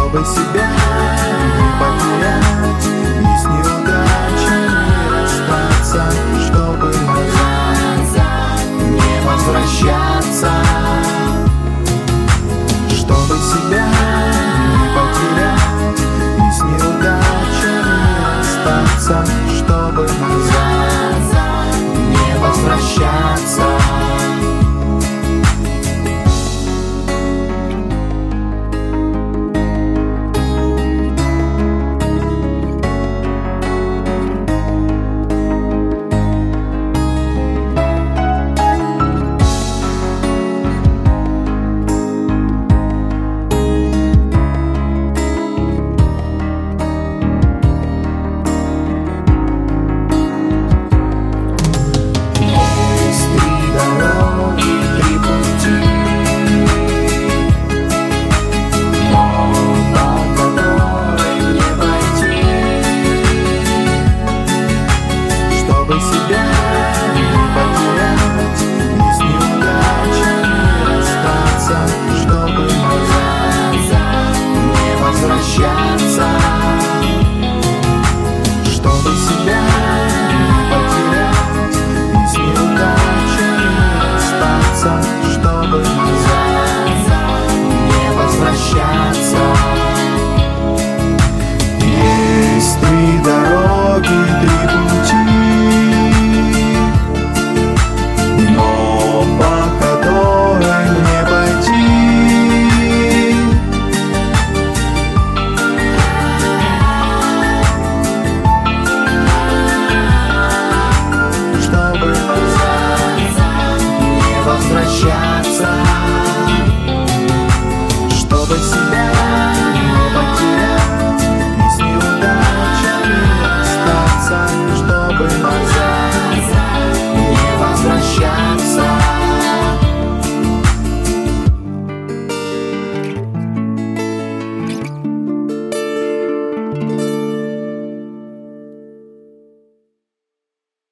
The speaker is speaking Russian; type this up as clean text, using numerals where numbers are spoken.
Чтобы себя не потерять и с неудачами расстаться, чтобы назад не возвращаться. Чтобы себя не потерять и с неудачами расстаться, чтобы назад не возвращаться. Чтобы себя не потерять и с неудачами расстаться, чтобы назад не возвращаться. Чтобы себя не потерять и с неудачами расстаться, чтобы назад не возвращаться. Есть три дороги, три пути, возвращаться, чтобы